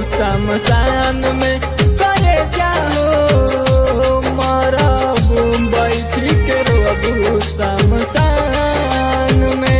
शमशान में करे जाओ मरबू बैठी के रोबू शमशान में।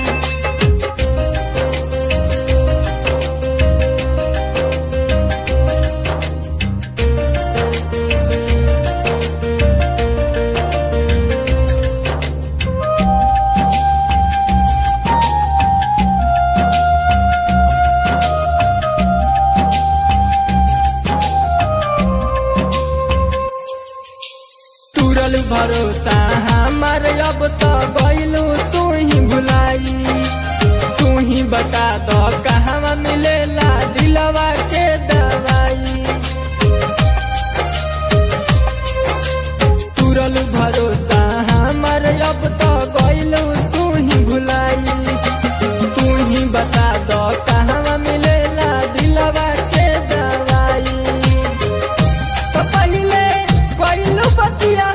भरोसा हमारे अब तो गइलू तू ही भुलाई, तू ही बता दो कहाँ मिलेला दिलवा के दवाई। तुरल भरोसा हमारे अब तो गइलू तू ही भुलाई, तू ही बता दो कहाँ मिलेला दिलवा के दवाई। तो पहले गइलू बतिया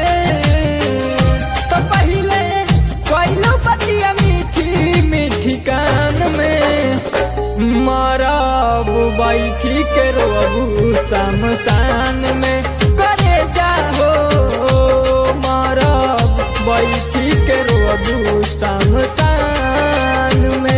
कान में मरबू बैठी के रोबू शमशान में करे जाओ मरबू बैठी के रोबू शमशान में।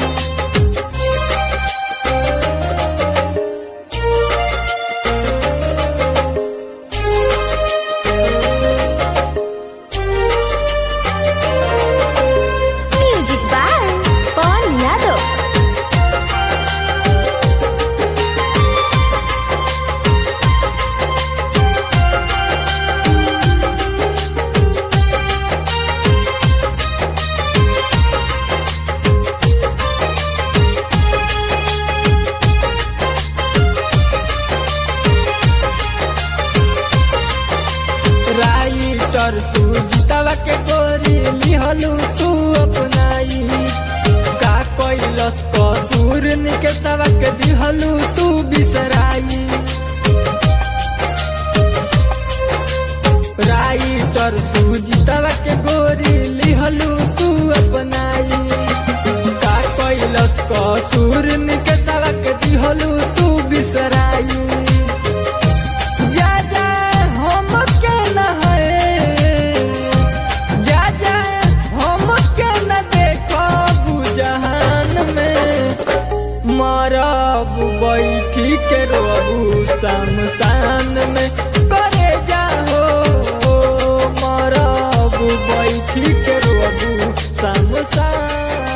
तू जीतवा के गोरी लिहलू तू अपनाई, का कैलस कसूर के सबक दिहलू तू बिसराई। राइटर तू जीतवा के गोरी लिहलू तू अपनाई, का कैलस कसूर के सबक दिहलू तू बिसराई। मरबू बैठी के रोबू शमशान में करे जाओ मरबू बैठी के रोबू शमशान।